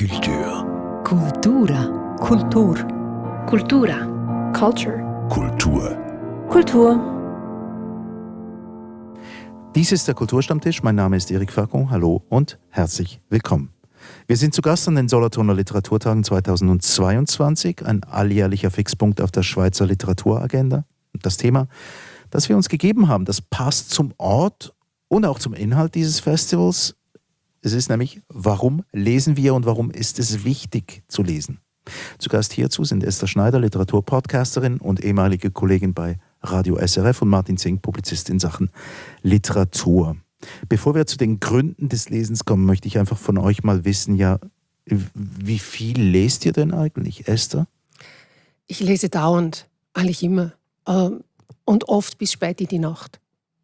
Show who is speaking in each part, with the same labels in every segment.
Speaker 1: Kultur.
Speaker 2: Kultura. Kultur.
Speaker 3: Cultura. Culture.
Speaker 1: Kultur.
Speaker 3: Kultur.
Speaker 4: Dies ist der Kulturstammtisch. Mein Name ist Eric Fagon. Hallo und herzlich willkommen. Wir sind zu Gast an den Solothurner Literaturtagen 2022, ein alljährlicher Fixpunkt auf der Schweizer Literaturagenda. Das Thema, das wir uns gegeben haben, das passt zum Ort und auch zum Inhalt dieses Festivals. Es ist nämlich, warum lesen wir und warum ist es wichtig zu lesen? Zu Gast hierzu sind Esther Schneider, Literaturpodcasterin und ehemalige Kollegin bei Radio SRF, und Martin Zink, Publizist in Sachen Literatur. Bevor wir zu den Gründen des Lesens kommen, möchte ich einfach von euch mal wissen, ja, wie viel lest ihr denn eigentlich, Esther?
Speaker 3: Ich lese dauernd, eigentlich immer. Und oft bis spät in die Nacht.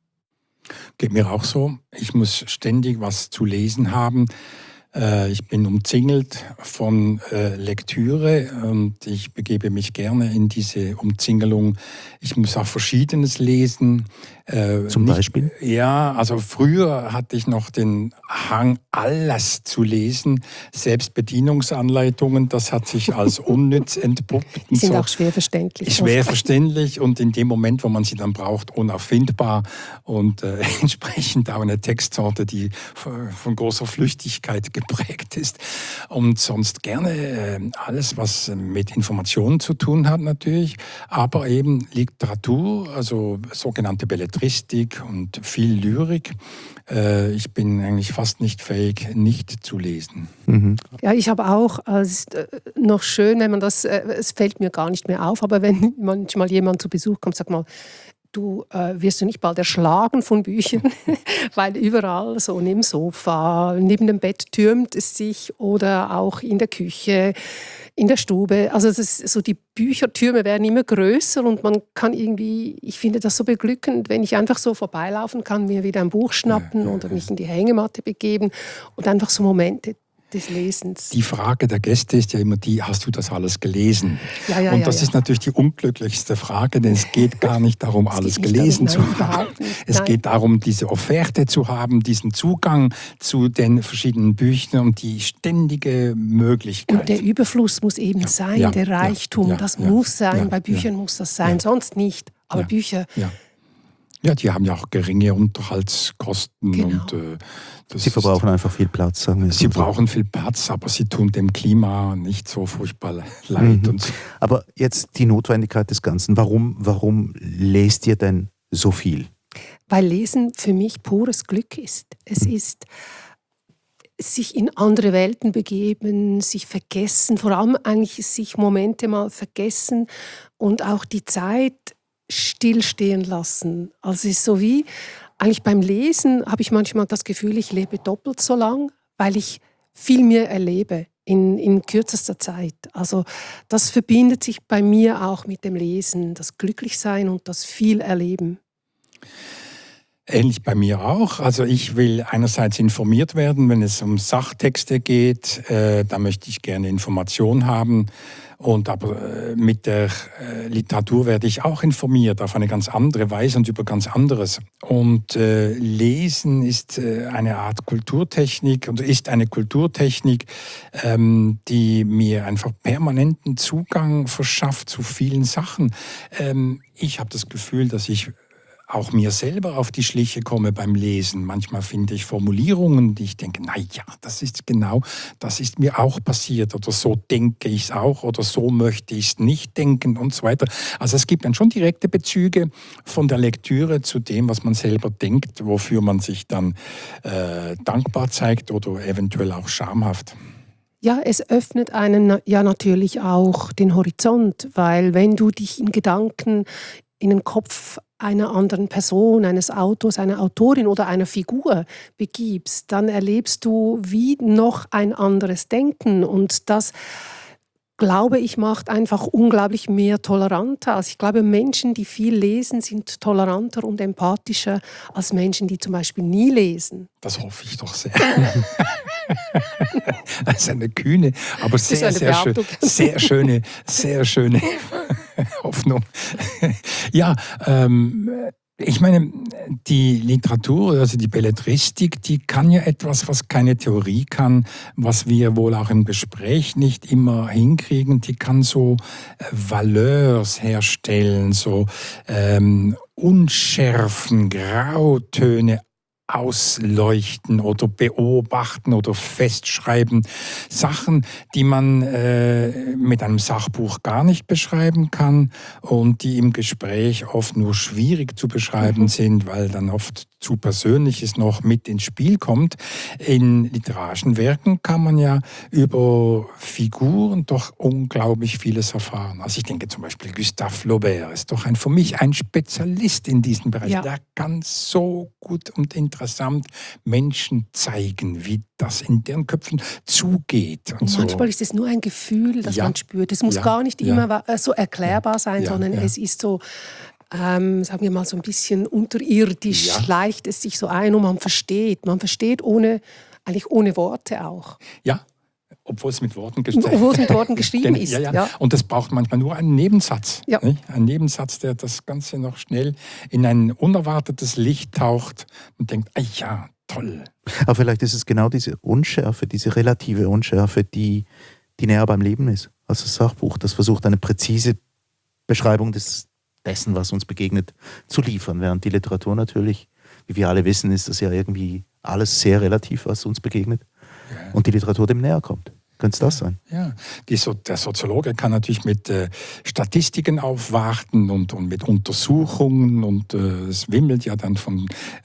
Speaker 5: Geht mir auch so. Ich muss ständig was zu lesen haben. Ich bin umzingelt von Lektüre und ich begebe mich gerne in diese Umzingelung. Ich muss auch Verschiedenes lesen.
Speaker 4: Zum Beispiel?
Speaker 5: Ja, also früher hatte ich noch den Hang, alles zu lesen. Selbst Bedienungsanleitungen, das hat sich als unnütz entpuppt.
Speaker 3: Die sind auch schwer verständlich.
Speaker 5: Schwer verständlich und in dem Moment, wo man sie dann braucht, unauffindbar und entsprechend auch eine Textsorte, die von großer Flüchtigkeit geprägt ist. Und sonst gerne alles, was mit Informationen zu tun hat natürlich, aber eben Literatur, also sogenannte Belletristik und viel Lyrik. Ich bin eigentlich fast nicht fähig, nicht zu lesen.
Speaker 4: Mhm.
Speaker 3: Ja, ich habe auch, es ist noch schön, wenn man das, es fällt mir gar nicht mehr auf, aber wenn manchmal jemand zu Besuch kommt, sag mal, du wirst du nicht bald erschlagen von Büchern, weil überall, so neben dem Sofa, neben dem Bett türmt es sich oder auch in der Küche, in der Stube. Also das ist so, die Büchertürme werden immer größer und man kann irgendwie, ich finde das so beglückend, wenn ich einfach so vorbeilaufen kann, mir wieder ein Buch schnappen oder mich in die Hängematte begeben und einfach so Momente des Lesens.
Speaker 5: Die Frage der Gäste ist ja immer die, hast du das alles gelesen? Und das ist natürlich die unglücklichste Frage, denn es geht gar nicht darum, alles gelesen zu haben. Es geht darum, diese Offerte zu haben, diesen Zugang zu den verschiedenen Büchern und die ständige Möglichkeit.
Speaker 3: Und der Überfluss muss eben sein, der Reichtum, das muss sein. Bei Büchern muss das sein, sonst nicht. Aber Bücher...
Speaker 5: Ja, die haben ja auch geringe Unterhaltskosten.
Speaker 3: Genau.
Speaker 5: Und
Speaker 4: Sie verbrauchen einfach viel Platz, sagen wir.
Speaker 5: Sie brauchen viel Platz, aber sie tun dem Klima nicht so furchtbar leid.
Speaker 4: Mhm. Aber jetzt die Notwendigkeit des Ganzen. Warum lest ihr denn so viel?
Speaker 3: Weil Lesen für mich pures Glück ist. Es ist sich in andere Welten begeben, sich vergessen, vor allem eigentlich sich Momente mal vergessen und auch die Zeit stillstehen lassen. Also es ist so wie, eigentlich beim Lesen habe ich manchmal das Gefühl, ich lebe doppelt so lang, weil ich viel mehr erlebe in kürzester Zeit. Also das verbindet sich bei mir auch mit dem Lesen, das Glücklichsein und das viel Erleben.
Speaker 5: Ähnlich bei mir auch. Also ich will einerseits informiert werden, wenn es um Sachtexte geht. Da möchte ich gerne Information haben. Aber mit der Literatur werde ich auch informiert auf eine ganz andere Weise und über ganz anderes. Und Lesen ist eine Art Kulturtechnik und ist eine Kulturtechnik, die mir einfach permanenten Zugang verschafft zu vielen Sachen. Ich habe das Gefühl, dass ich auch mir selber auf die Schliche komme beim Lesen. Manchmal finde ich Formulierungen, die ich denke, naja, das ist mir auch passiert oder so denke ich es auch oder so möchte ich es nicht denken und so weiter. Also es gibt dann schon direkte Bezüge von der Lektüre zu dem, was man selber denkt, wofür man sich dann dankbar zeigt oder eventuell auch schamhaft.
Speaker 3: Ja, es öffnet einen ja natürlich auch den Horizont, weil wenn du dich in Gedanken in den Kopf einer anderen Person, eines Autors, einer Autorin oder einer Figur begibst, dann erlebst du wie noch ein anderes Denken. Und das, glaube ich, macht einfach unglaublich mehr toleranter. Also ich glaube, Menschen, die viel lesen, sind toleranter und empathischer als Menschen, die zum Beispiel nie lesen.
Speaker 5: Das hoffe ich doch sehr. Das ist eine kühne, aber sehr schöne Hoffnung. Ja, Ich meine, die Literatur, also die Belletristik, die kann ja etwas, was keine Theorie kann, was wir wohl auch im Gespräch nicht immer hinkriegen. Die kann so Valeurs herstellen, so Unschärfen, Grautöne ausleuchten oder beobachten oder festschreiben. Sachen, die man mit einem Sachbuch gar nicht beschreiben kann und die im Gespräch oft nur schwierig zu beschreiben sind, weil dann oft zu Persönliches noch mit ins Spiel kommt. In literarischen Werken kann man ja über Figuren doch unglaublich vieles erfahren. Also ich denke zum Beispiel Gustave Flaubert ist doch für mich ein Spezialist in diesem Bereich.
Speaker 3: Ja.
Speaker 5: Der kann so gut und interessant Menschen zeigen, wie das in deren Köpfen zugeht. Und
Speaker 3: manchmal
Speaker 5: so.
Speaker 3: ist es nur ein Gefühl, das
Speaker 5: Ja.
Speaker 3: man spürt. Es muss
Speaker 5: Ja.
Speaker 3: gar nicht
Speaker 5: Ja.
Speaker 3: immer so erklärbar sein,
Speaker 5: Ja.
Speaker 3: sondern
Speaker 5: Ja.
Speaker 3: es ist so, sagen wir mal, so ein bisschen unterirdisch,
Speaker 5: Ja.
Speaker 3: schleicht es sich so ein und man versteht. Man versteht eigentlich ohne Worte auch.
Speaker 5: Ja, obwohl es mit Worten
Speaker 3: Obwohl es mit Worten geschrieben ist.
Speaker 5: Ja.
Speaker 3: Ja.
Speaker 5: Und es braucht manchmal nur einen Nebensatz.
Speaker 3: Ja.
Speaker 5: Nicht? Ein Nebensatz, der das Ganze noch schnell in ein unerwartetes Licht taucht und denkt, ah ja, toll.
Speaker 4: Aber vielleicht ist es genau diese Unschärfe, diese relative Unschärfe, die näher beim Leben ist als das Sachbuch. Das versucht, eine präzise Beschreibung dessen, was uns begegnet, zu liefern. Während die Literatur natürlich, wie wir alle wissen, ist das ja irgendwie alles sehr relativ, was uns begegnet.
Speaker 5: Ja.
Speaker 4: Und die Literatur dem näher kommt. Könnte es das sein?
Speaker 5: Ja, der Soziologe kann natürlich mit Statistiken aufwarten und mit Untersuchungen und es wimmelt ja dann von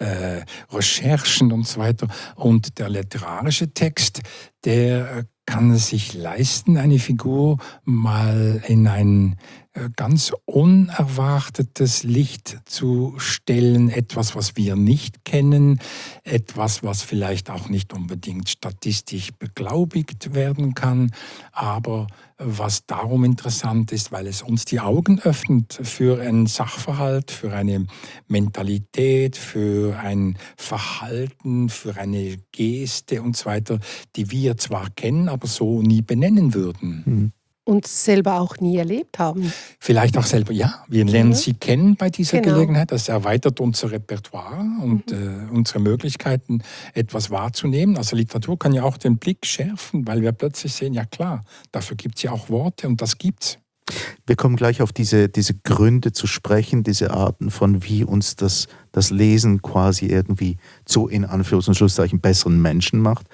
Speaker 5: Recherchen und so weiter. Und der literarische Text, der kann es sich leisten, eine Figur mal in ein ganz unerwartetes Licht zu stellen, etwas, was wir nicht kennen, etwas, was vielleicht auch nicht unbedingt statistisch beglaubigt werden kann, aber was darum interessant ist, weil es uns die Augen öffnet für einen Sachverhalt, für eine Mentalität, für ein Verhalten, für eine Geste und so weiter, die wir zwar kennen, aber so nie benennen würden.
Speaker 3: Und selber auch nie erlebt haben.
Speaker 5: Vielleicht auch selber, ja. Wir lernen sie kennen bei dieser
Speaker 3: Genau.
Speaker 5: Gelegenheit. Das erweitert unser Repertoire und unsere Möglichkeiten, etwas wahrzunehmen. Also Literatur kann ja auch den Blick schärfen, weil wir plötzlich sehen, ja klar, dafür gibt es ja auch Worte und das gibt's.
Speaker 4: Wir kommen gleich auf diese Gründe zu sprechen, diese Arten von, wie uns das Lesen quasi irgendwie zu, in Anführungs- und Schlusszeichen, besseren Menschen macht.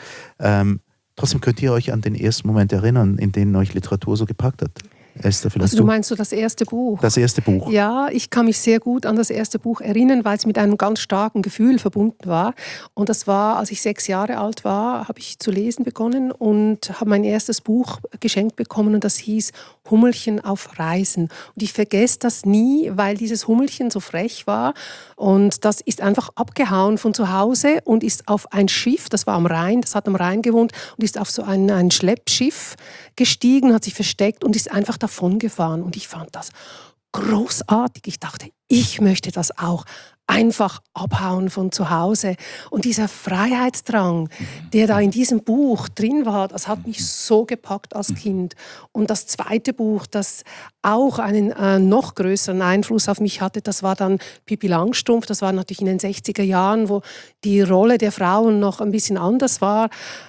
Speaker 4: Trotzdem könnt ihr euch an den ersten Moment erinnern, in dem euch Literatur so gepackt hat. Esther, vielleicht
Speaker 3: Also du meinst so das erste Buch?
Speaker 4: Das erste Buch.
Speaker 3: Ja, ich kann mich sehr gut an das erste Buch erinnern, weil es mit einem ganz starken Gefühl verbunden war. Und das war, als ich 6 Jahre alt war, habe ich zu lesen begonnen und habe mein erstes Buch geschenkt bekommen und das hieß Hummelchen auf Reisen. Und ich vergesse das nie, weil dieses Hummelchen so frech war und das ist einfach abgehauen von zu Hause und ist auf ein Schiff, das war am Rhein, das hat am Rhein gewohnt und ist auf so ein Schleppschiff gestiegen, hat sich versteckt und ist einfach davon gefahren. Und ich fand das großartig. Ich dachte, ich möchte das auch. Einfach abhauen von zu Hause. Und dieser Freiheitsdrang, der da in diesem Buch drin war, das hat mich so gepackt als Kind. Und das zweite Buch, das auch einen noch größeren Einfluss auf mich hatte, das war dann Pippi Langstrumpf. Das war natürlich in den 60er Jahren, wo die Rolle der Frauen noch ein bisschen anders war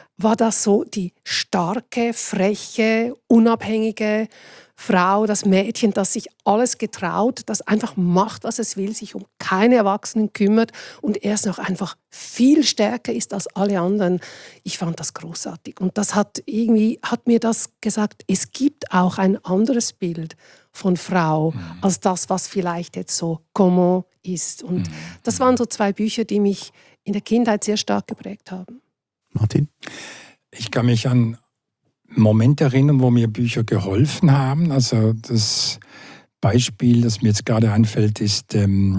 Speaker 3: das so die starke, freche, unabhängige Frau, das Mädchen, das sich alles getraut, das einfach macht, was es will, sich um keine Erwachsenen kümmert und erst noch einfach viel stärker ist als alle anderen. Ich fand das großartig. Und das hat mir das gesagt, es gibt auch ein anderes Bild von Frau als das, was vielleicht jetzt so commun ist. Und das waren so 2 Bücher, die mich in der Kindheit sehr stark geprägt haben.
Speaker 4: Martin?
Speaker 5: Ich kann mich an Momente erinnern, wo mir Bücher geholfen haben. Also das Beispiel, das mir jetzt gerade einfällt, ist,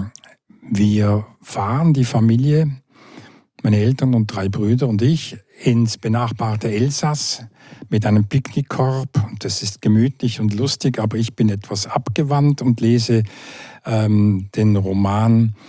Speaker 5: wir fahren, die Familie, meine Eltern und 3 Brüder und ich, ins benachbarte Elsass mit einem Picknickkorb. Das ist gemütlich und lustig, aber ich bin etwas abgewandt und lese den Roman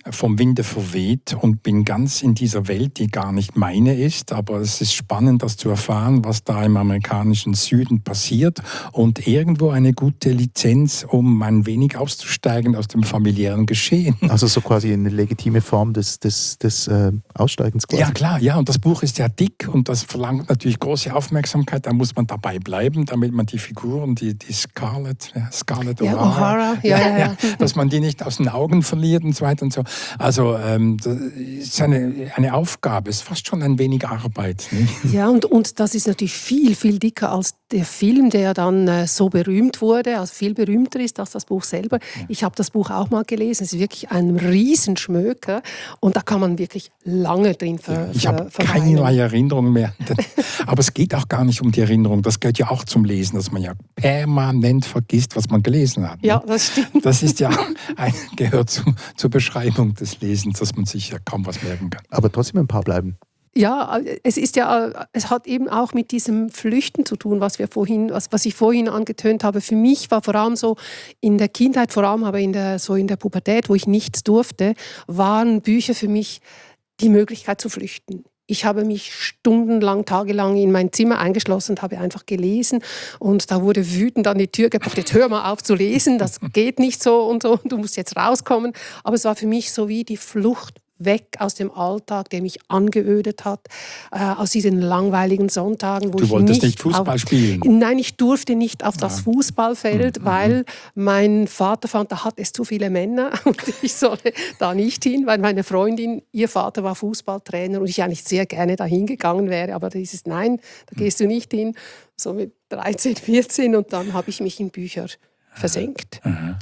Speaker 5: vom Winde verweht und bin ganz in dieser Welt, die gar nicht meine ist. Aber es ist spannend, das zu erfahren, was da im amerikanischen Süden passiert und irgendwo eine gute Lizenz, um ein wenig auszusteigen aus dem familiären Geschehen.
Speaker 4: Also so quasi eine legitime Form des Aussteigens quasi.
Speaker 5: Ja, klar, ja. Und das Buch ist ja dick und das verlangt natürlich große Aufmerksamkeit. Da muss man dabei bleiben, damit man die Figuren, die Scarlett
Speaker 3: O'Hara, ja.
Speaker 5: dass man die nicht aus den Augen verliert und so weiter und so. Also das ist eine Aufgabe, ist fast schon ein wenig Arbeit. Nicht?
Speaker 3: Ja, und das ist natürlich viel, viel dicker als der Film, der dann so berühmt wurde, also viel berühmter ist als das Buch selber. Ja. Ich habe das Buch auch mal gelesen, es ist wirklich ein Riesenschmöker und da kann man wirklich lange drin verweilen.
Speaker 5: Ich habe keinerlei Erinnerung mehr. Aber es geht auch gar nicht um die Erinnerung, das gehört ja auch zum Lesen, dass man ja permanent vergisst, was man gelesen hat.
Speaker 3: Ja, das stimmt.
Speaker 5: Das ist ja gehört zur Beschreibung des Lesens, dass man sich ja kaum was merken kann.
Speaker 4: Aber trotzdem ein paar bleiben.
Speaker 3: Ja, es hat eben auch mit diesem Flüchten zu tun, was ich vorhin angetönt habe. Für mich war vor allem so in der Kindheit, vor allem aber in der Pubertät, wo ich nichts durfte, waren Bücher für mich die Möglichkeit zu flüchten. Ich habe mich stundenlang, tagelang in mein Zimmer eingeschlossen und habe einfach gelesen. Und da wurde wütend an die Tür gebracht, jetzt hör mal auf zu lesen, das geht nicht so und so, du musst jetzt rauskommen. Aber es war für mich so wie die Flucht weg aus dem Alltag, der mich angeödet hat, aus diesen langweiligen Sonntagen, wo
Speaker 5: du wolltest nicht Fußball spielen?
Speaker 3: Nein, ich durfte nicht auf das Fußballfeld, weil mein Vater fand, da hat es zu viele Männer und ich solle da nicht hin, weil meine Freundin, ihr Vater war Fußballtrainer und ich eigentlich sehr gerne dahin gegangen wäre, aber da hieß es, nein, da gehst du nicht hin, so mit 13, 14 und dann habe ich mich in Bücher versenkt.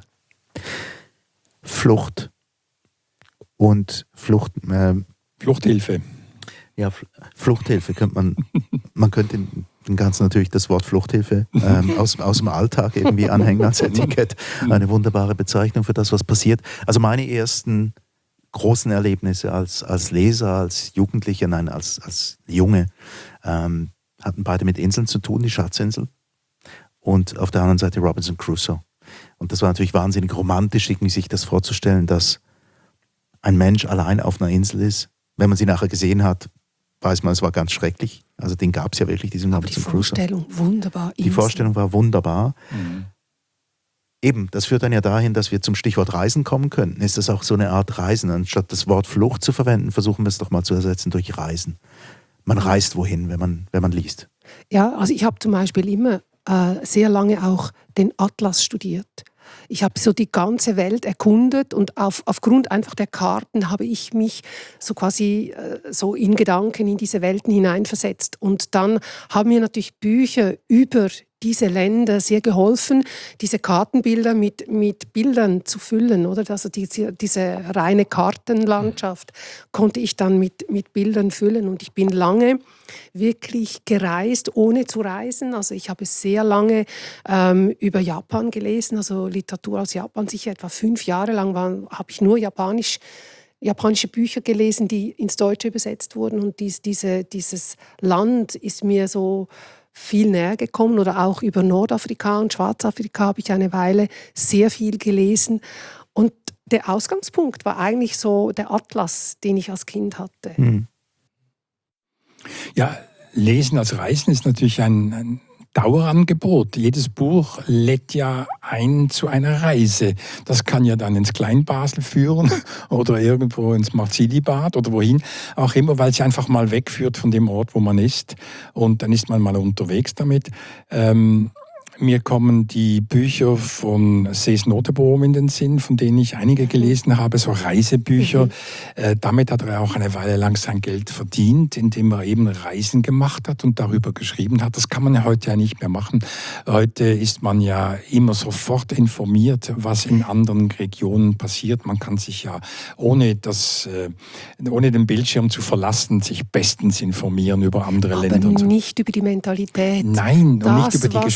Speaker 4: Flucht. Und
Speaker 5: Fluchthilfe.
Speaker 4: Ja, Fluchthilfe könnte man könnte dem Ganzen natürlich das Wort Fluchthilfe aus dem Alltag irgendwie anhängen als Etikett. Eine wunderbare Bezeichnung für das, was passiert. Also meine ersten großen Erlebnisse als Leser, als Jugendlicher, nein, als Junge, hatten beide mit Inseln zu tun, die Schatzinsel und auf der anderen Seite Robinson Crusoe. Und das war natürlich wahnsinnig romantisch, sich das vorzustellen, dass ein Mensch allein auf einer Insel ist. Wenn man sie nachher gesehen hat, weiß man, es war ganz schrecklich. Also den gab es ja wirklich, diesen Robinson Crusoe.
Speaker 3: Die Vorstellung, wunderbar.
Speaker 4: Die Vorstellung war wunderbar. Eben, das führt dann ja dahin, dass wir zum Stichwort Reisen kommen könnten. Ist das auch so eine Art Reisen? Anstatt das Wort Flucht zu verwenden, versuchen wir es doch mal zu ersetzen durch Reisen. Man reist wohin, wenn man liest.
Speaker 3: Ja, also ich habe zum Beispiel immer sehr lange auch den Atlas studiert. Ich habe so die ganze Welt erkundet und aufgrund einfach der Karten habe ich mich so quasi so in Gedanken in diese Welten hineinversetzt. Und dann haben mir natürlich Bücher über diese Länder sehr geholfen, diese Kartenbilder mit Bildern zu füllen. Oder? Also diese reine Kartenlandschaft konnte ich dann mit Bildern füllen. Und ich bin lange wirklich gereist, ohne zu reisen. Also ich habe sehr lange über Japan gelesen, also Literatur aus Japan. Sicher etwa 5 Jahre lang habe ich nur japanische Bücher gelesen, die ins Deutsche übersetzt wurden. Und dieses Land ist mir so viel näher gekommen. Oder auch über Nordafrika und Schwarzafrika habe ich eine Weile sehr viel gelesen. Und der Ausgangspunkt war eigentlich so der Atlas, den ich als Kind hatte.
Speaker 5: Ja, Lesen als Reisen ist natürlich ein Dauerangebot. Jedes Buch lädt ja ein zu einer Reise. Das kann ja dann ins Kleinbasel führen oder irgendwo ins Marzili-Bad oder wohin auch immer, weil es einfach mal wegführt von dem Ort, wo man ist. Und dann ist man mal unterwegs damit. Mir kommen die Bücher von Cees Notenboom in den Sinn, von denen ich einige gelesen habe, so Reisebücher. Damit hat er auch eine Weile lang sein Geld verdient, indem er eben Reisen gemacht hat und darüber geschrieben hat. Das kann man ja heute ja nicht mehr machen. Heute ist man ja immer sofort informiert, was in anderen Regionen passiert. Man kann sich ja, ohne den Bildschirm zu verlassen, sich bestens informieren über andere Länder.
Speaker 3: Aber nicht über die Mentalität.
Speaker 5: Nein, und nicht über die Gespräche.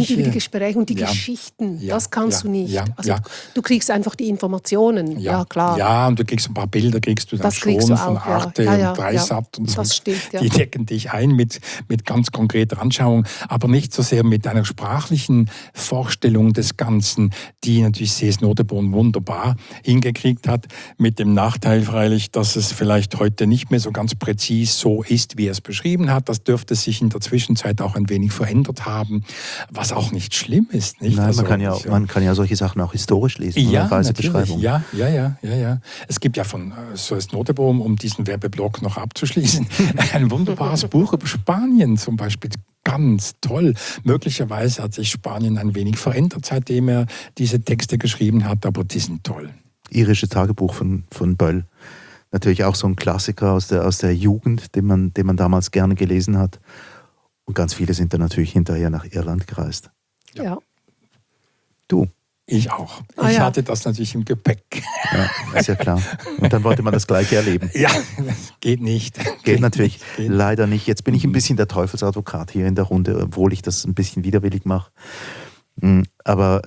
Speaker 3: die Gespräche und die Geschichten, das kannst du nicht. Du kriegst einfach die Informationen, klar.
Speaker 5: Ja, und du kriegst ein paar Bilder, kriegst du dann schon von Arte und Dreisat und so.
Speaker 3: Das stimmt,
Speaker 5: Die decken dich ein mit ganz konkreter Anschauung, aber nicht so sehr mit einer sprachlichen Vorstellung des Ganzen, die natürlich C.S. Noteboom wunderbar hingekriegt hat, mit dem Nachteil freilich, dass es vielleicht heute nicht mehr so ganz präzis so ist, wie er es beschrieben hat. Das dürfte sich in der Zwischenzeit auch ein wenig verändert haben, was auch nicht schlimm ist. Nicht?
Speaker 4: Nein, man kann ja solche Sachen auch historisch lesen,
Speaker 5: ja,
Speaker 4: Reisebeschreibungen.
Speaker 5: Ja. Es gibt ja von C.S. Noteboom, um diesen Werbeblock noch abzuschließen, ein wunderbares Buch über Spanien zum Beispiel. Ganz toll. Möglicherweise hat sich Spanien ein wenig verändert, seitdem er diese Texte geschrieben hat, aber die sind toll.
Speaker 4: Irische Tagebuch von Böll. Natürlich auch so ein Klassiker aus der Jugend, den man damals gerne gelesen hat. Und ganz viele sind dann natürlich hinterher nach Irland gereist.
Speaker 3: Ja.
Speaker 4: Du?
Speaker 5: Ich auch. Ich hatte das natürlich im Gepäck.
Speaker 4: Ja, ist ja klar. Und dann wollte man das Gleiche erleben.
Speaker 5: Ja, geht nicht.
Speaker 4: Geht natürlich leider nicht. Jetzt bin ich ein bisschen der Teufelsadvokat hier in der Runde, obwohl ich das ein bisschen widerwillig mache. Aber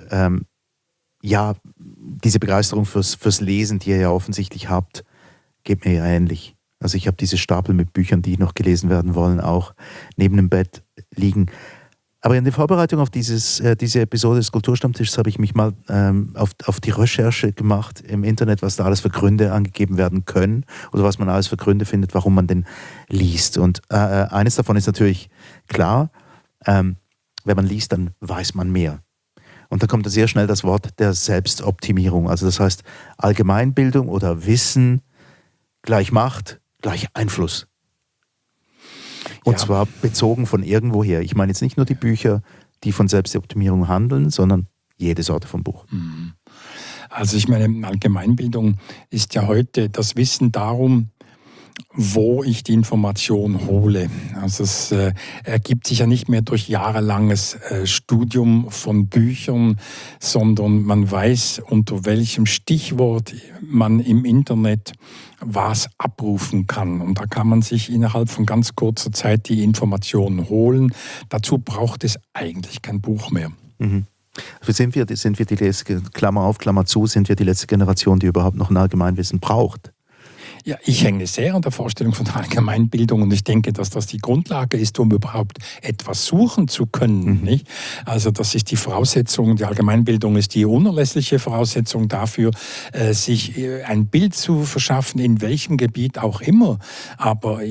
Speaker 4: diese Begeisterung fürs Lesen, die ihr ja offensichtlich habt, geht mir ja ähnlich. Also ich habe diese Stapel mit Büchern, die noch gelesen werden wollen, auch neben dem Bett liegen. Aber in der Vorbereitung auf diese Episode des Kulturstammtischs habe ich mich mal auf die Recherche gemacht im Internet, was da alles für Gründe angegeben werden können oder was man alles für Gründe findet, warum man den liest. Und eines davon ist natürlich klar, wenn man liest, dann weiß man mehr. Und da kommt sehr schnell das Wort der Selbstoptimierung. Also das heißt, Allgemeinbildung oder Wissen gleich Macht, gleich Einfluss. Und zwar bezogen von irgendwoher. Ich meine jetzt nicht nur die Bücher, die von Selbstoptimierung handeln, sondern jede Sorte von Buch.
Speaker 5: Also ich meine, Allgemeinbildung ist ja heute das Wissen darum, wo ich die Information hole. Also es ergibt sich ja nicht mehr durch jahrelanges Studium von Büchern, sondern man weiß, unter welchem Stichwort man im Internet was abrufen kann. Und da kann man sich innerhalb von ganz kurzer Zeit die Informationen holen. Dazu braucht es eigentlich kein Buch mehr.
Speaker 4: Mhm. Sind wir die letzte, Klammer auf, Klammer zu, sind wir die letzte Generation, die überhaupt noch ein Allgemeinwissen braucht?
Speaker 5: Ja, ich hänge sehr an der Vorstellung von der Allgemeinbildung und ich denke, dass das die Grundlage ist, um überhaupt etwas suchen zu können. Nicht? Also das ist die Voraussetzung, die Allgemeinbildung ist die unerlässliche Voraussetzung dafür, sich ein Bild zu verschaffen, in welchem Gebiet auch immer. Aber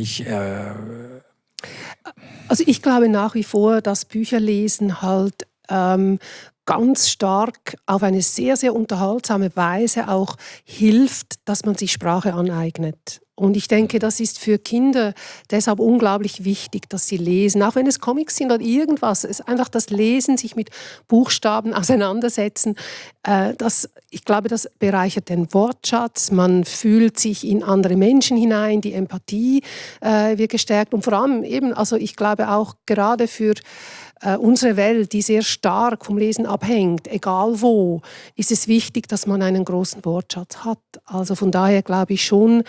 Speaker 3: Also ich glaube nach wie vor, dass Bücherlesen halt ganz stark auf eine sehr, sehr unterhaltsame Weise auch hilft, dass man sich Sprache aneignet. Und ich denke, das ist für Kinder deshalb unglaublich wichtig, dass sie lesen. Auch wenn es Comics sind oder irgendwas. Es ist einfach das Lesen, sich mit Buchstaben auseinandersetzen. Ich glaube, das bereichert den Wortschatz. Man fühlt sich in andere Menschen hinein. Die Empathie wird gestärkt. Und vor allem eben, also ich glaube auch gerade für unsere Welt, die sehr stark vom Lesen abhängt, egal wo, ist es wichtig, dass man einen großen Wortschatz hat. Also von daher glaube ich schon,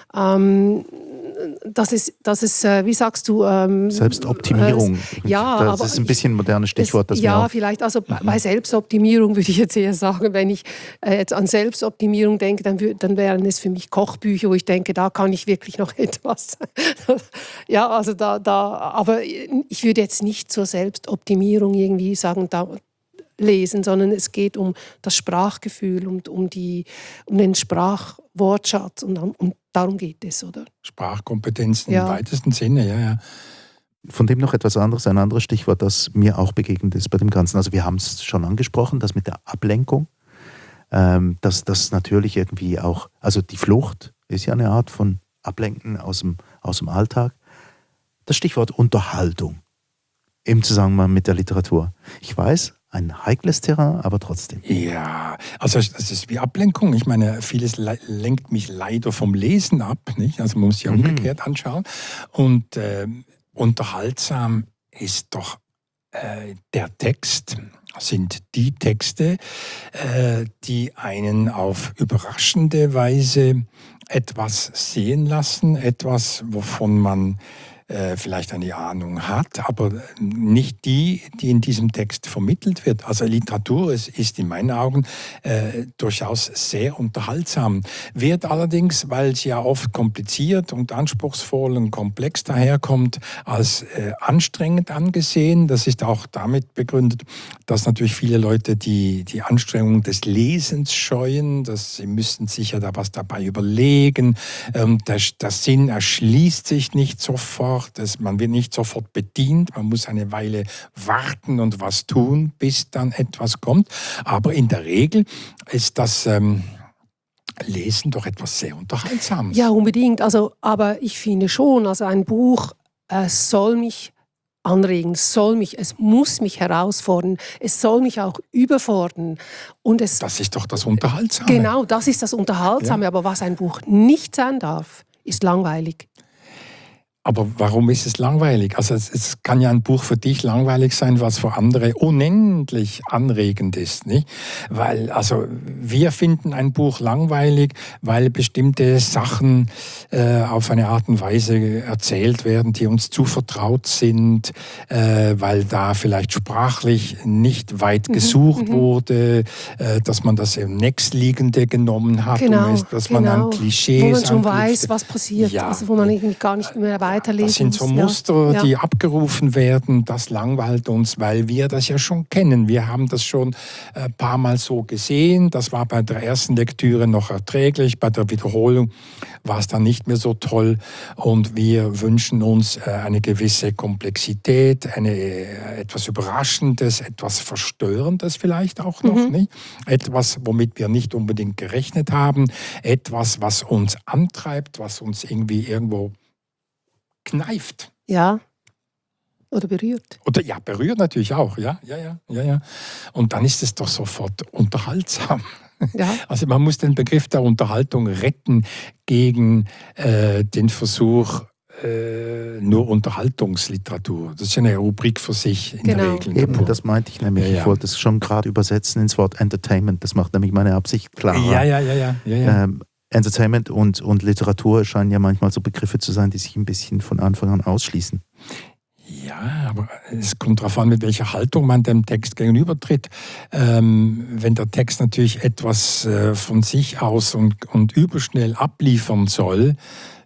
Speaker 3: dass es wie sagst du?
Speaker 4: Selbstoptimierung. Das ist ein bisschen ein modernes Stichwort.
Speaker 3: Vielleicht. Also bei Selbstoptimierung würde ich jetzt eher sagen, wenn ich jetzt an Selbstoptimierung denke, dann wären es für mich Kochbücher, wo ich denke, da kann ich wirklich noch etwas. Ja, also aber ich würde jetzt nicht zur Selbstoptimierung irgendwie sagen, da lesen, sondern es geht um das Sprachgefühl und um den Sprachwortschatz und darum geht es, oder?
Speaker 5: Sprachkompetenzen im weitesten Sinne, ja.
Speaker 4: Von dem noch etwas anderes, ein anderes Stichwort, das mir auch begegnet ist bei dem Ganzen. Also wir haben es schon angesprochen, das mit der Ablenkung, dass das natürlich irgendwie auch, also die Flucht ist ja eine Art von Ablenken aus dem Alltag. Das Stichwort Unterhaltung im Zusammenhang mit der Literatur. Ich weiß, ein heikles Terrain, aber trotzdem.
Speaker 5: Ja, also das ist wie Ablenkung. Ich meine, vieles lenkt mich leider vom Lesen ab. Nicht? Also man muss ja umgekehrt anschauen. Und unterhaltsam ist doch der Text, sind die Texte, die einen auf überraschende Weise etwas sehen lassen, etwas, wovon man vielleicht eine Ahnung hat, aber nicht die in diesem Text vermittelt wird. Also Literatur ist in meinen Augen durchaus sehr unterhaltsam. Wird allerdings, weil sie ja oft kompliziert und anspruchsvoll und komplex daherkommt, als anstrengend angesehen. Das ist auch damit begründet, dass natürlich viele Leute die Anstrengung des Lesens scheuen. Sie müssen sich ja da was dabei überlegen. Der Sinn erschließt sich nicht sofort. Man wird nicht sofort bedient. Man muss eine Weile warten und was tun, bis dann etwas kommt. Aber in der Regel ist das Lesen doch etwas sehr Unterhaltsames.
Speaker 3: Ja, unbedingt. Aber ich finde schon, also ein Buch soll mich anregen, es muss mich herausfordern, es soll mich auch überfordern. Und
Speaker 5: das ist doch das Unterhaltsame.
Speaker 3: Genau, das ist das Unterhaltsame. Ja. Aber was ein Buch nicht sein darf, ist langweilig.
Speaker 5: Aber warum ist es langweilig? Also es kann ja ein Buch für dich langweilig sein, was für andere unendlich anregend ist, nicht? Weil, also wir finden ein Buch langweilig, weil bestimmte Sachen auf eine Art und Weise erzählt werden, die uns zu vertraut sind, weil da vielleicht sprachlich nicht weit gesucht wurde, dass man das im Nächstliegende genommen hat, dass man an Klischees
Speaker 3: wo man schon weiß, was passiert,
Speaker 5: ja.
Speaker 3: Also wo man irgendwie gar nicht mehr weiterlesen.
Speaker 5: Das sind so Muster, die abgerufen werden. Das langweilt uns, weil wir das ja schon kennen. Wir haben das schon ein paar Mal so gesehen. Das war bei der ersten Lektüre noch erträglich. Bei der Wiederholung war es dann nicht mehr so toll. Und wir wünschen uns eine gewisse Komplexität, etwas Überraschendes, etwas Verstörendes vielleicht auch noch. Nicht? Etwas, womit wir nicht unbedingt gerechnet haben. Etwas, was uns antreibt, was uns irgendwie irgendwo kneift.
Speaker 3: Ja. Oder berührt.
Speaker 5: Oder ja, berührt natürlich auch, ja. Und dann ist es doch sofort unterhaltsam.
Speaker 3: Ja.
Speaker 5: Also man muss den Begriff der Unterhaltung retten gegen den Versuch, nur Unterhaltungsliteratur. Das ist eine Rubrik für sich in der Regel.
Speaker 4: Eben, das meinte ich nämlich. Ich wollte es schon gerade übersetzen ins Wort Entertainment. Das macht nämlich meine Absicht klar.
Speaker 5: Ja.
Speaker 4: Entertainment und Literatur scheinen ja manchmal so Begriffe zu sein, die sich ein bisschen von Anfang an ausschließen.
Speaker 5: Ja, aber es kommt darauf an, mit welcher Haltung man dem Text gegenübertritt. Wenn der Text natürlich etwas von sich aus und überschnell abliefern soll,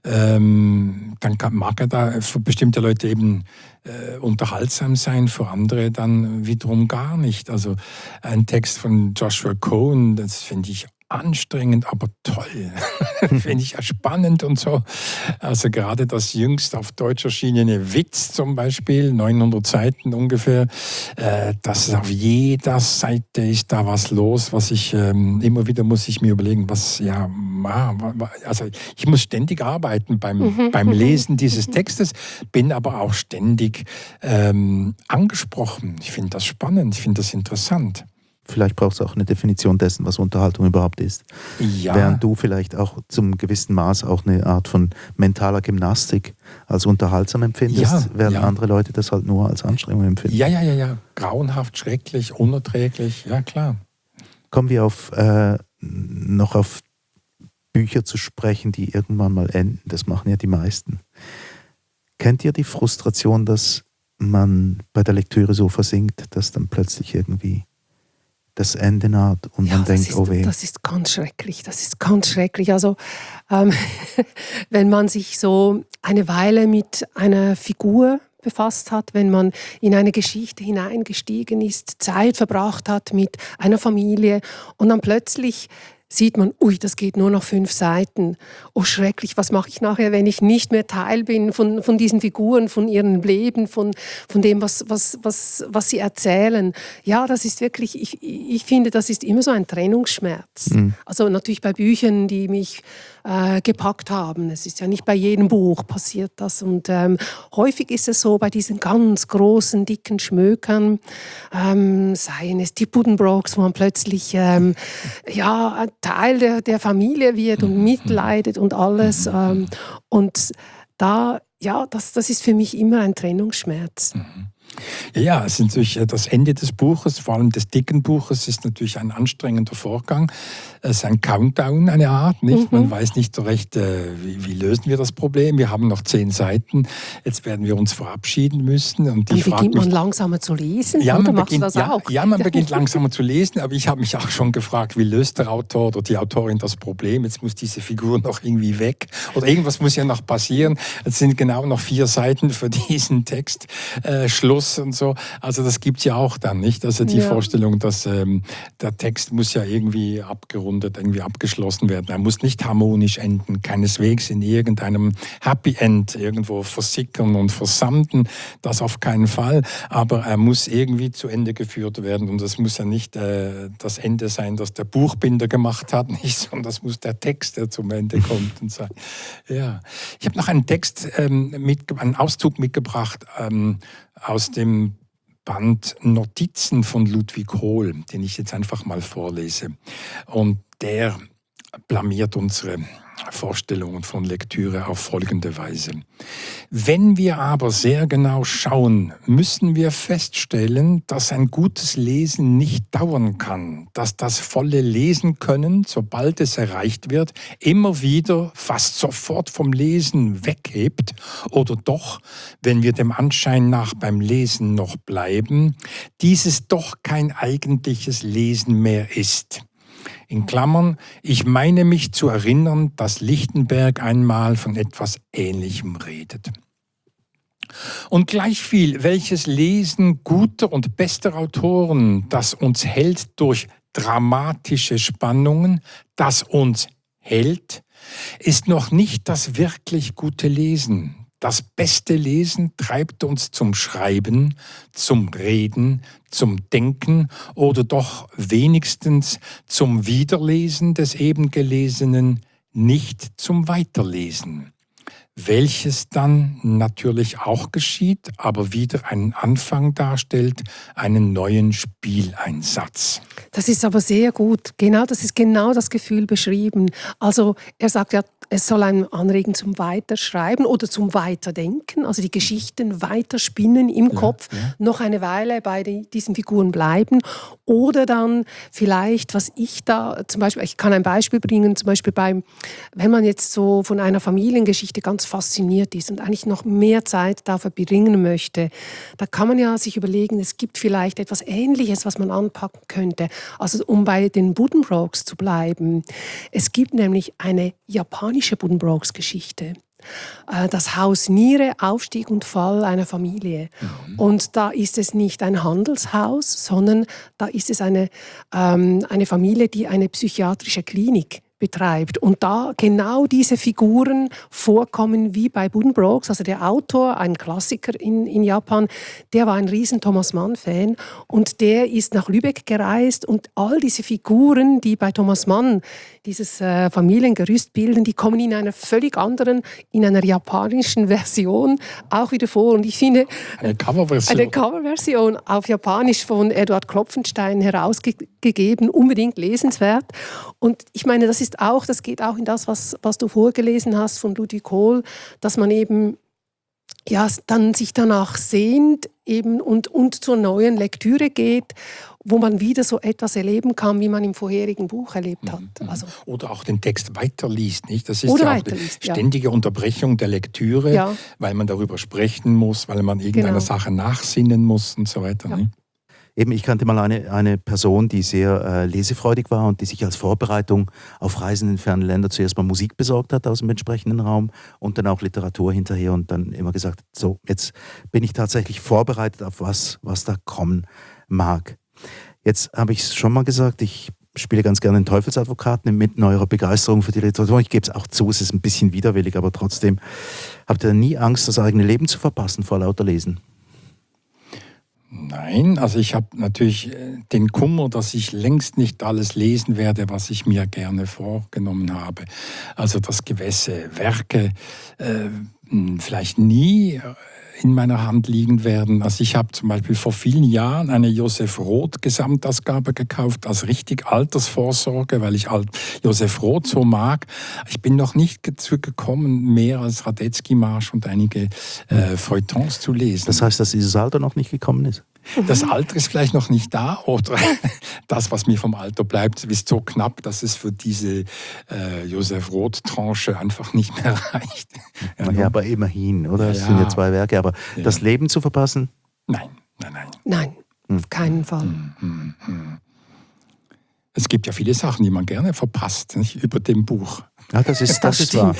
Speaker 5: dann mag er da für bestimmte Leute eben unterhaltsam sein, für andere dann wiederum gar nicht. Also ein Text von Joshua Cohen, das finde ich anstrengend, aber toll. Finde ich ja spannend und so. Also gerade das jüngst auf Deutsch erschienene Witz zum Beispiel, 900 Seiten ungefähr, das ist auf jeder Seite ist da was los, was ich immer wieder muss ich mir überlegen, also ich muss ständig arbeiten beim Lesen dieses Textes, bin aber auch ständig angesprochen. Ich finde das spannend, ich finde das interessant.
Speaker 4: Vielleicht braucht es auch eine Definition dessen, was Unterhaltung überhaupt ist.
Speaker 5: Ja.
Speaker 4: Während du vielleicht auch zum gewissen Maß auch eine Art von mentaler Gymnastik als unterhaltsam empfindest, während andere Leute das halt nur als Anstrengung empfinden.
Speaker 5: Ja. Grauenhaft, schrecklich, unerträglich, ja klar.
Speaker 4: Kommen wir noch auf Bücher zu sprechen, die irgendwann mal enden. Das machen ja die meisten. Kennt ihr die Frustration, dass man bei der Lektüre so versinkt, dass dann plötzlich irgendwie das Ende naht und man denkt, oh weh.
Speaker 3: Das ist ganz schrecklich, Also wenn man sich so eine Weile mit einer Figur befasst hat, wenn man in eine Geschichte hineingestiegen ist, Zeit verbracht hat mit einer Familie und dann plötzlich sieht man, das geht nur noch 5 Seiten. Oh, schrecklich, was mache ich nachher, wenn ich nicht mehr Teil bin von diesen Figuren, von ihrem Leben, von dem, was sie erzählen. Ja, das ist wirklich, ich finde, das ist immer so ein Trennungsschmerz. Also natürlich bei Büchern, die mich gepackt haben. Es ist ja nicht bei jedem Buch passiert das. Und häufig ist es so bei diesen ganz großen, dicken Schmökern, seien es die Buddenbrooks, wo man plötzlich ein Teil der Familie wird und mitleidet und alles. Und da, das ist für mich immer ein Trennungsschmerz.
Speaker 5: Ja, es ist natürlich das Ende des Buches, vor allem des dicken Buches, ist natürlich ein anstrengender Vorgang. Es ist ein Countdown, eine Art, nicht? Man weiß nicht so recht, wie lösen wir das Problem. Wir haben noch 10 Seiten, jetzt werden wir uns verabschieden müssen. Und
Speaker 3: dann beginnt man langsamer zu lesen,
Speaker 5: ja,
Speaker 3: oder machst du das auch?
Speaker 5: Ja, man beginnt langsamer zu lesen, aber ich habe mich auch schon gefragt, wie löst der Autor oder die Autorin das Problem? Jetzt muss diese Figur noch irgendwie weg oder irgendwas muss ja noch passieren. Es sind genau noch 4 Seiten für diesen Text, Schluss und so. Also das gibt es ja auch dann, nicht? Also die Vorstellung, dass der Text muss ja irgendwie abgerundet, irgendwie abgeschlossen werden. Er muss nicht harmonisch enden, keineswegs in irgendeinem Happy End irgendwo versickern und versanden. Das auf keinen Fall. Aber er muss irgendwie zu Ende geführt werden und das muss ja nicht das Ende sein, das der Buchbinder gemacht hat, nicht, sondern das muss der Text, der zum Ende kommt und sein. Ja. Ich habe noch einen Text, einen Auszug mitgebracht aus dem Band Notizen von Ludwig Hohl, den ich jetzt einfach mal vorlese. Und der blamiert unsere Vorstellungen von Lektüre auf folgende Weise. Wenn wir aber sehr genau schauen, müssen wir feststellen, dass ein gutes Lesen nicht dauern kann, dass das volle Lesen können, sobald es erreicht wird, immer wieder fast sofort vom Lesen weghebt oder doch, wenn wir dem Anschein nach beim Lesen noch bleiben, dieses doch kein eigentliches Lesen mehr ist. In Klammern, ich meine mich zu erinnern, dass Lichtenberg einmal von etwas Ähnlichem redet. Und gleichviel, welches Lesen guter und bester Autoren, das uns hält durch dramatische Spannungen, das uns hält, ist noch nicht das wirklich gute Lesen. Das beste Lesen treibt uns zum Schreiben, zum Reden, zum Denken oder doch wenigstens zum Wiederlesen des eben Gelesenen, nicht zum Weiterlesen. Welches dann natürlich auch geschieht, aber wieder einen Anfang darstellt, einen neuen Spieleinsatz.
Speaker 3: Das ist aber sehr gut. Genau, das ist genau das Gefühl beschrieben. Also er sagt ja, es soll einen anregen zum Weiterschreiben oder zum Weiterdenken, also die Geschichten weiterspinnen im Kopf, noch eine Weile bei diesen Figuren bleiben oder dann vielleicht, was ich da zum Beispiel, ich kann ein Beispiel bringen, zum Beispiel wenn man jetzt so von einer Familiengeschichte ganz fasziniert ist und eigentlich noch mehr Zeit dafür verbringen möchte, da kann man ja sich überlegen, es gibt vielleicht etwas Ähnliches, was man anpacken könnte. Also um bei den Buddenbrooks zu bleiben. Es gibt nämlich eine japanische Buddenbrooks-Geschichte. Das Haus Niere, Aufstieg und Fall einer Familie. Und da ist es nicht ein Handelshaus, sondern da ist es eine Familie, die eine psychiatrische Klinik betreibt. Und da genau diese Figuren vorkommen wie bei Buddenbrooks. Also der Autor, ein Klassiker in Japan, der war ein riesen Thomas Mann-Fan und der ist nach Lübeck gereist und all diese Figuren, die bei Thomas Mann dieses Familiengerüst bilden, die kommen in einer völlig anderen, in einer japanischen Version auch wieder vor. Und ich finde,
Speaker 5: eine
Speaker 3: Coverversion auf Japanisch von Eduard Klopfenstein herausgegeben, unbedingt lesenswert. Und ich meine, das geht auch in das, was du vorgelesen hast von Ludwig Hohl, dass man eben dann sich danach sehnt eben und zur neuen Lektüre geht, wo man wieder so etwas erleben kann, wie man im vorherigen Buch erlebt hat. Also,
Speaker 5: oder auch den Text weiterliest, nicht? Das ist ja auch die ständige Unterbrechung der Lektüre, weil man darüber sprechen muss, weil man irgendeiner Sache nachsinnen muss und so weiter. Nicht?
Speaker 4: Eben, ich kannte mal eine Person, die sehr lesefreudig war und die sich als Vorbereitung auf Reisen in fernen Länder zuerst mal Musik besorgt hat aus dem entsprechenden Raum und dann auch Literatur hinterher und dann immer gesagt, so, jetzt bin ich tatsächlich vorbereitet auf was da kommen mag. Jetzt habe ich es schon mal gesagt, ich spiele ganz gerne den Teufelsadvokaten inmitten eurer Begeisterung für die Literatur. Ich gebe es auch zu, es ist ein bisschen widerwillig, aber trotzdem, habt ihr nie Angst, das eigene Leben zu verpassen vor lauter Lesen?
Speaker 5: Nein, also ich habe natürlich den Kummer, dass ich längst nicht alles lesen werde, was ich mir gerne vorgenommen habe. Also dass gewisse Werke vielleicht nie in meiner Hand liegen werden. Also ich habe zum Beispiel vor vielen Jahren eine Josef Roth Gesamtausgabe gekauft, als richtig Altersvorsorge, weil ich Josef Roth so mag. Ich bin noch nicht dazu gekommen, mehr als Radetzky-Marsch und einige Feuilletons zu lesen.
Speaker 4: Das heißt, dass dieses Alter noch nicht gekommen ist?
Speaker 5: Das Alter ist vielleicht noch nicht da oder das, was mir vom Alter bleibt, ist so knapp, dass es für diese Josef Roth-Tranche einfach nicht mehr reicht.
Speaker 4: Ja, aber immerhin, oder? Es sind ja 2 Werke, aber das Leben zu verpassen?
Speaker 5: Nein.
Speaker 3: Nein, auf keinen Fall.
Speaker 5: Es gibt ja viele Sachen, die man gerne verpasst, nicht? Über dem Buch.
Speaker 4: Ja, das ist wahr.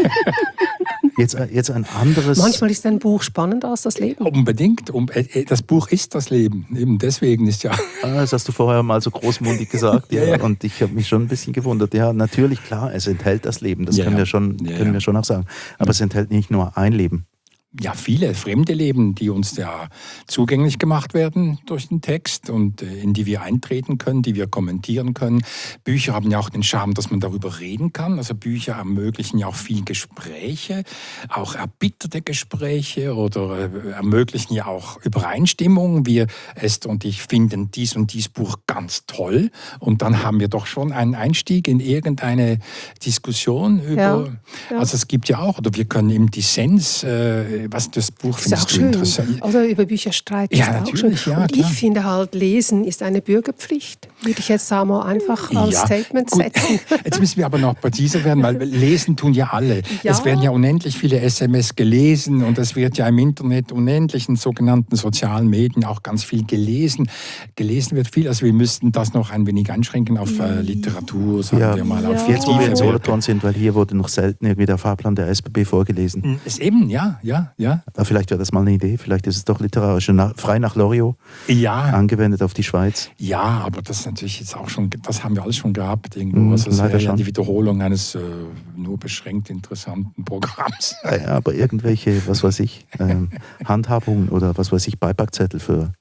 Speaker 4: Jetzt ein anderes...
Speaker 3: Manchmal ist ein Buch spannender als das Leben.
Speaker 5: Unbedingt. Das Buch ist das Leben. Eben deswegen ist ja...
Speaker 4: Das hast du vorher mal so großmundig gesagt. Ja. Und ich habe mich schon ein bisschen gewundert. Ja, natürlich, klar, es enthält das Leben. Das können wir schon auch sagen. Aber es enthält nicht nur ein Leben.
Speaker 5: Ja, viele fremde Leben, die uns ja zugänglich gemacht werden durch den Text und in die wir eintreten können, die wir kommentieren können. Bücher haben ja auch den Charme, dass man darüber reden kann. Also Bücher ermöglichen ja auch viel Gespräche, auch erbitterte Gespräche oder ermöglichen ja auch Übereinstimmung. Wir, Esther und ich, finden dies und dies Buch ganz toll und dann haben wir doch schon einen Einstieg in irgendeine Diskussion über... Ja. Also es gibt ja auch, oder wir können im Dissens... was das Buch findest du interessant?
Speaker 3: Oder über Bücher streiten ist auch schön. Ja, und ich finde halt, Lesen ist eine Bürgerpflicht. Würde ich jetzt da mal einfach als Statement setzen.
Speaker 5: Jetzt müssen wir aber noch präziser werden, weil lesen tun ja alle. Ja. Es werden ja unendlich viele SMS gelesen und es wird ja im Internet unendlich in sogenannten sozialen Medien auch ganz viel gelesen. Gelesen wird viel, also wir müssten das noch ein wenig einschränken auf Literatur, sagen wir mal. Auf
Speaker 4: jetzt, wo wir in Solothurn sind, weil hier wurde noch selten irgendwie der Fahrplan der SBB vorgelesen.
Speaker 5: Ist eben, ja.
Speaker 4: Vielleicht wäre das mal eine Idee, vielleicht ist es doch literarisch, frei nach Loriot, angewendet auf die Schweiz.
Speaker 5: Ja, aber das ist natürlich jetzt auch schon, das haben wir alles schon gehabt irgendwo. Also das wäre ja die Wiederholung eines nur beschränkt interessanten Programms.
Speaker 4: Ja, aber irgendwelche, was weiß ich, Handhabungen oder was weiß ich, Beipackzettel für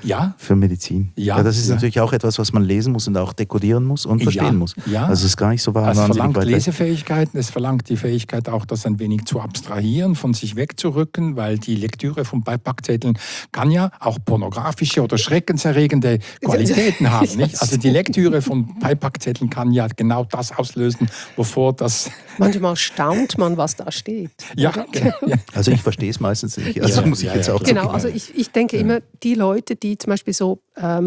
Speaker 4: Medizin. Ja, das ist natürlich auch etwas, was man lesen muss und auch dekodieren muss und verstehen muss. Ja. Also es ist gar nicht so wahr.
Speaker 5: Es verlangt Lesefähigkeiten, es verlangt die Fähigkeit auch, das ein wenig zu abstrahieren, von sich wegzurücken, weil die Lektüre von Beipackzetteln kann ja auch pornografische oder schreckenserregende Qualitäten haben. Nicht? Also die Lektüre von Beipackzetteln kann ja genau das auslösen, wovor das...
Speaker 3: Manchmal staunt man, was da steht.
Speaker 5: Ja.
Speaker 4: Also ich verstehe es meistens nicht. Also muss ich jetzt auch
Speaker 3: genau, also ich denke immer, die Leute, die zum Beispiel so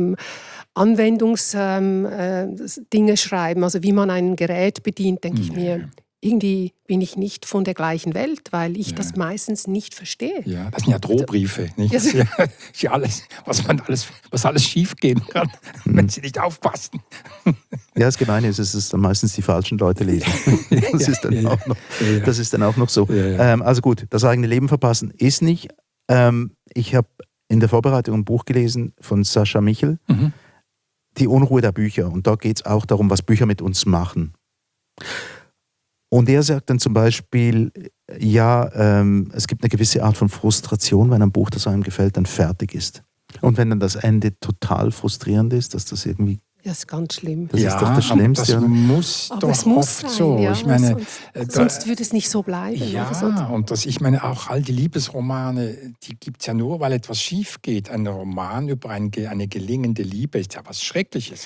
Speaker 3: Anwendungsdinge schreiben, also wie man ein Gerät bedient, denke ich mir, irgendwie bin ich nicht von der gleichen Welt, weil ich das meistens nicht verstehe.
Speaker 5: Ja, das sind ja Drohbriefe, nicht? Das ist ja alles, was alles schief gehen kann, wenn sie nicht aufpassen.
Speaker 4: Ja, das Gemeine ist, dass dann meistens die falschen Leute lesen. Das ist dann auch noch so. Also gut, das eigene Leben verpassen ist nicht. Ich habe in der Vorbereitung ein Buch gelesen von Sascha Michel, Die Unruhe der Bücher. Und da geht es auch darum, was Bücher mit uns machen. Und er sagt dann zum Beispiel, es gibt eine gewisse Art von Frustration, wenn ein Buch, das einem gefällt, dann fertig ist. Und wenn dann das Ende total frustrierend ist, dass das irgendwie...
Speaker 3: Das ist ganz schlimm.
Speaker 4: Das ist doch das Schlimmste.
Speaker 5: Das muss
Speaker 3: aber
Speaker 5: doch
Speaker 3: es muss
Speaker 5: oft
Speaker 3: sein,
Speaker 5: so.
Speaker 3: Ja,
Speaker 5: ich meine,
Speaker 3: sonst würde es nicht so bleiben.
Speaker 5: Ja, und ich meine auch all die Liebesromane, die gibt es ja nur, weil etwas schief geht. Ein Roman über eine gelingende Liebe ist ja was Schreckliches.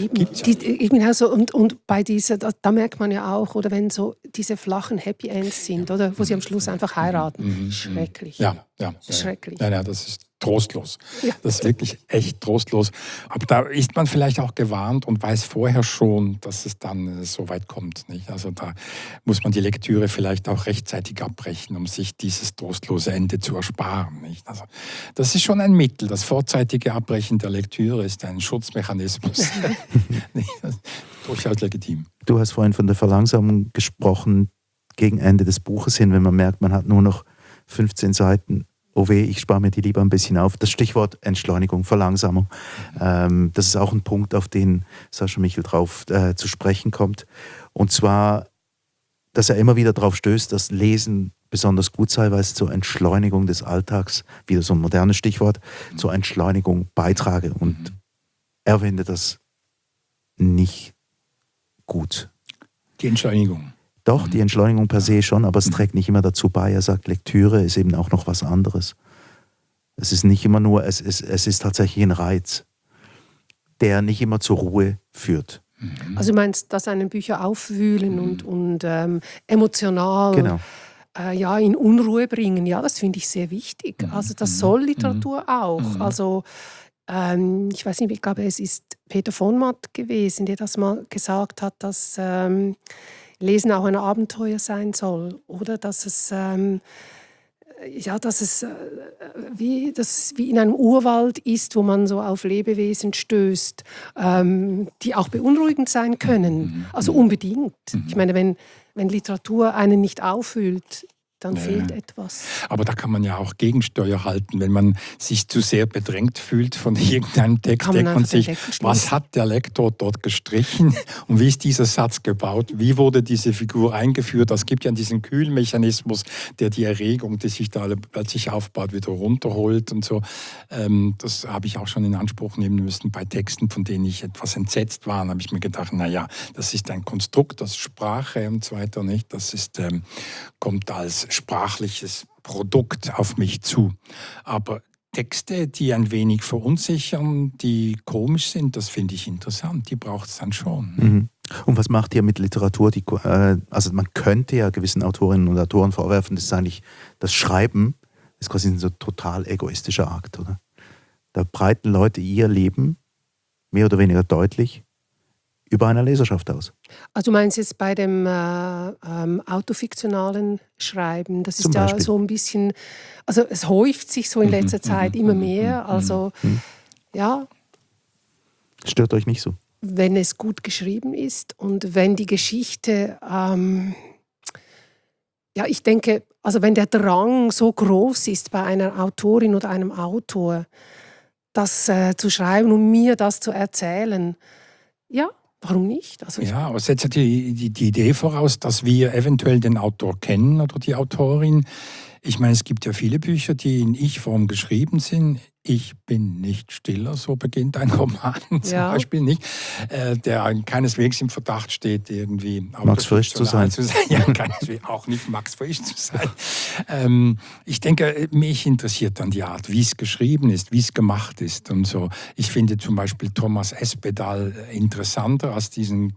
Speaker 3: Und bei dieser, da merkt man ja auch, oder wenn so diese flachen Happy Ends sind, oder wo sie am Schluss einfach heiraten. Schrecklich.
Speaker 5: Ja.
Speaker 3: Schrecklich.
Speaker 5: Ja, das ist trostlos. Ja. Das ist wirklich echt trostlos. Aber da ist man vielleicht auch gewarnt und weiß vorher schon, dass es dann so weit kommt. Nicht? Also da muss man die Lektüre vielleicht auch rechtzeitig abbrechen, um sich dieses trostlose Ende zu ersparen. Nicht? Also das ist schon ein Mittel. Das vorzeitige Abbrechen der Lektüre ist ein Schutzmechanismus. Das ist durchaus legitim.
Speaker 4: Du hast vorhin von der Verlangsamung gesprochen, gegen Ende des Buches hin, wenn man merkt, man hat nur noch 15 Seiten. Oh weh, ich spare mir die lieber ein bisschen auf. Das Stichwort Entschleunigung, Verlangsamung. Das ist auch ein Punkt, auf den Sascha Michel drauf zu sprechen kommt. Und zwar, dass er immer wieder darauf stößt, dass Lesen besonders gut sei, weil es zur Entschleunigung des Alltags, wieder so ein modernes Stichwort, zur Entschleunigung beitrage. Und er findet das nicht gut.
Speaker 5: Die Entschleunigung.
Speaker 4: Doch, die Entschleunigung per se schon, aber es trägt nicht immer dazu bei. Er sagt, Lektüre ist eben auch noch was anderes. Es ist nicht immer nur, es ist tatsächlich ein Reiz, der nicht immer zur Ruhe führt.
Speaker 3: Also du meinst, dass einen Bücher aufwühlen und emotional
Speaker 4: Genau.
Speaker 3: In Unruhe bringen. Ja, das finde ich sehr wichtig. Also das soll Literatur auch. Also ich weiß nicht, ich glaube, es ist Peter von Matt gewesen, der das mal gesagt hat, dass Lesen auch ein Abenteuer sein soll. Oder dass es wie in einem Urwald ist, wo man so auf Lebewesen stößt, die auch beunruhigend sein können. Also unbedingt. Ich meine, wenn Literatur einen nicht auffühlt, dann fehlt etwas.
Speaker 5: Aber da kann man ja auch Gegensteuer halten, wenn man sich zu sehr bedrängt fühlt von irgendeinem Text, denkt man sich, was hat der Lektor dort gestrichen und wie ist dieser Satz gebaut, wie wurde diese Figur eingeführt. Es gibt ja diesen Kühlmechanismus, der die Erregung, die sich da plötzlich aufbaut, wieder runterholt und so. Das habe ich auch schon in Anspruch nehmen müssen bei Texten, von denen ich etwas entsetzt war. Dann habe ich mir gedacht, naja, das ist ein Konstrukt, das ist Sprache und so weiter, nicht? Das ist, kommt als sprachliches Produkt auf mich zu. Aber Texte, die ein wenig verunsichern, die komisch sind, das finde ich interessant. Die braucht es dann schon.
Speaker 4: Mhm. Und was macht ihr mit Literatur? Also man könnte ja gewissen Autorinnen und Autoren vorwerfen, das ist eigentlich das Schreiben, ist quasi ein so total egoistischer Akt, oder? Da breiten Leute ihr Leben mehr oder weniger deutlich über einer Leserschaft aus.
Speaker 3: Also du meinst jetzt bei dem autofiktionalen Schreiben, das ist
Speaker 4: Zum
Speaker 3: ja
Speaker 4: Beispiel.
Speaker 3: so ein bisschen, also es häuft sich so in letzter Zeit immer mehr, also ja.
Speaker 4: Stört euch nicht so?
Speaker 3: Wenn es gut geschrieben ist und wenn die Geschichte, ich denke, also wenn der Drang so groß ist bei einer Autorin oder einem Autor, das zu schreiben und mir das zu erzählen, ja, warum nicht? Also
Speaker 5: ja, aber setzt ja die Idee voraus, dass wir eventuell den Autor kennen oder die Autorin. Ich meine, es gibt ja viele Bücher, die in Ich-Form geschrieben sind. Ich bin nicht stiller, so beginnt ein Roman zum Beispiel, nicht? Der keineswegs im Verdacht steht, irgendwie
Speaker 4: Max Frisch zu sein.
Speaker 5: Ja, keineswegs auch nicht Max Frisch zu sein. Ich denke, mich interessiert dann die Art, wie es geschrieben ist, wie es gemacht ist und so. Ich finde zum Beispiel Thomas Espedal interessanter als diesen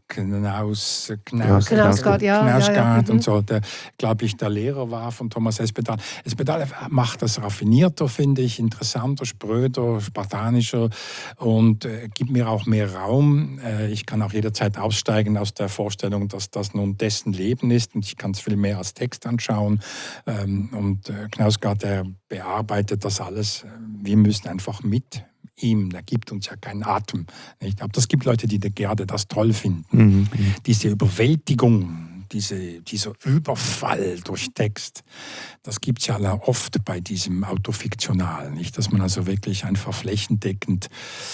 Speaker 5: Knausgard und so, der, glaube ich, der Lehrer war von Thomas Espedal. Espedal macht das raffinierter, finde ich, interessanter, spröder, spartanischer und gibt mir auch mehr Raum. Ich kann auch jederzeit aussteigen aus der Vorstellung, dass das nun dessen Leben ist und ich kann es viel mehr als Text anschauen. Und Knausgard, der bearbeitet das alles. Wir müssen einfach mit ihm, der gibt uns ja keinen Atem. Nicht? Aber es gibt Leute, die gerade das toll finden. Diese Überwältigung, dieser Überfall durch Text, das gibt es ja oft bei diesem Autofiktional, nicht? Dass man also wirklich einfach flächendeckend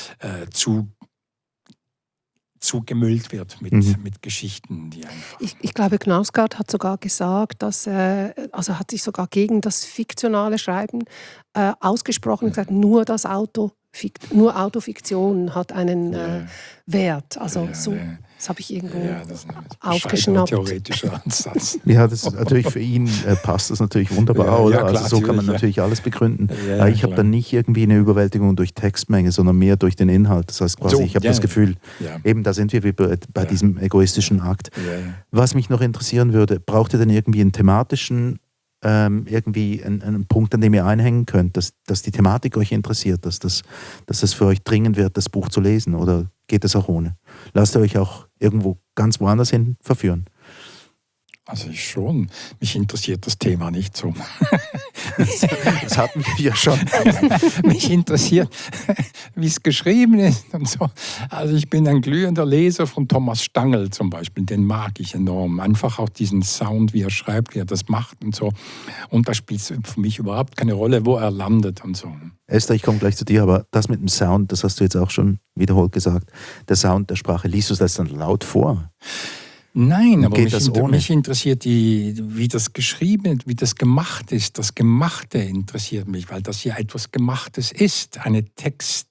Speaker 5: zugemüllt wird mit Geschichten, die einfach...
Speaker 3: Ich glaube, Knausgard hat sogar gesagt, dass hat sich sogar gegen das fiktionale Schreiben ausgesprochen und gesagt, nur Autofiktion hat einen Wert. Also das habe ich irgendwo aufgeschnappt.
Speaker 5: Theoretischer Ansatz.
Speaker 4: Ja, das ist natürlich für ihn passt das natürlich wunderbar, oder? Klar, also so kann man natürlich alles begründen. Ich habe dann nicht irgendwie eine Überwältigung durch Textmenge, sondern mehr durch den Inhalt. Das heißt quasi, ich habe das Gefühl, eben da sind wir wie bei diesem egoistischen Akt. Was mich noch interessieren würde, braucht ihr denn irgendwie einen thematischen irgendwie einen Punkt, an dem ihr einhängen könnt, dass die Thematik euch interessiert, dass es für euch dringend wird, das Buch zu lesen, oder geht es auch ohne? Lasst ihr euch auch irgendwo ganz woanders hin verführen?
Speaker 5: Also ich schon. Mich interessiert das Thema nicht so.
Speaker 4: Das hatten wir ja schon.
Speaker 5: Mich interessiert, wie es geschrieben ist und so. Also ich bin ein glühender Leser von Thomas Stangl zum Beispiel. Den mag ich enorm. Einfach auch diesen Sound, wie er schreibt, wie er das macht und so. Und da spielt es für mich überhaupt keine Rolle, wo er landet und so.
Speaker 4: Esther, ich komme gleich zu dir, aber das mit dem Sound, das hast du jetzt auch schon wiederholt gesagt. Der Sound der Sprache, liest du das dann laut vor?
Speaker 5: Nein, aber mich interessiert wie das geschrieben, wie das gemacht ist. Das Gemachte interessiert mich, weil das ja etwas Gemachtes ist. Eine